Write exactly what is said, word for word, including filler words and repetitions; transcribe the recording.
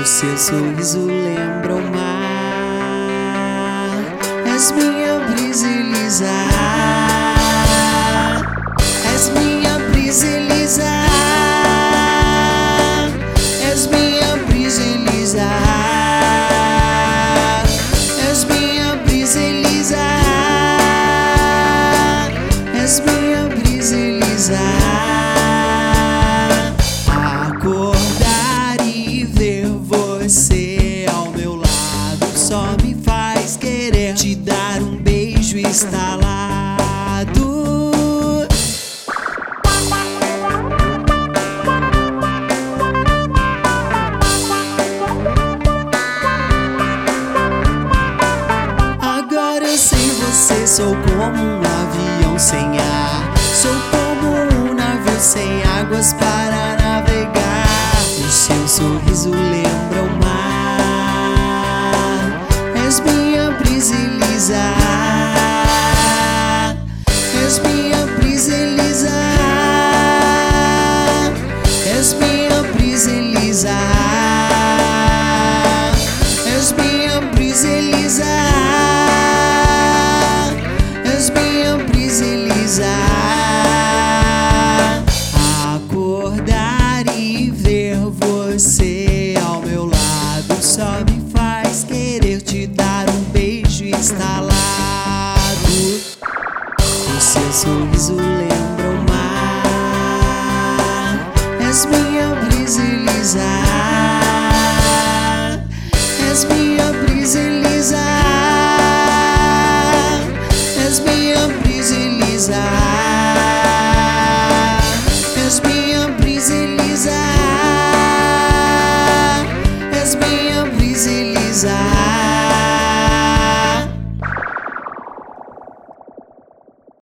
O seu sorriso lembra o mar. És minha brisa, Elisa. És minha brisa, Elisa. És minha brisa, Elisa. És minha brisa, Elisa. És minha brisa, Elisa. Acordar e ver você ao meu lado só me faz querer te dar um beijo estalado. Agora eu sem você sou como um avião sem ar. Sou como um navio sem águas para navegar. O seu sorriso lembra o mar. És minha brisa, Elisa. És minha brisa, Elisa. És minha brisa, Elisa. És minha brisa, Elisa. És minha brisa, Elisa. Acordar e ver você ao meu lado só me faz querer te dar um beijo estalado. O seu sorriso lembra o mar. És minha brisa, Elisa. És minha brisa, Elisa. És minha brisa, Elisa. És minha brisa, Elisa. És minha brisa, Elisa.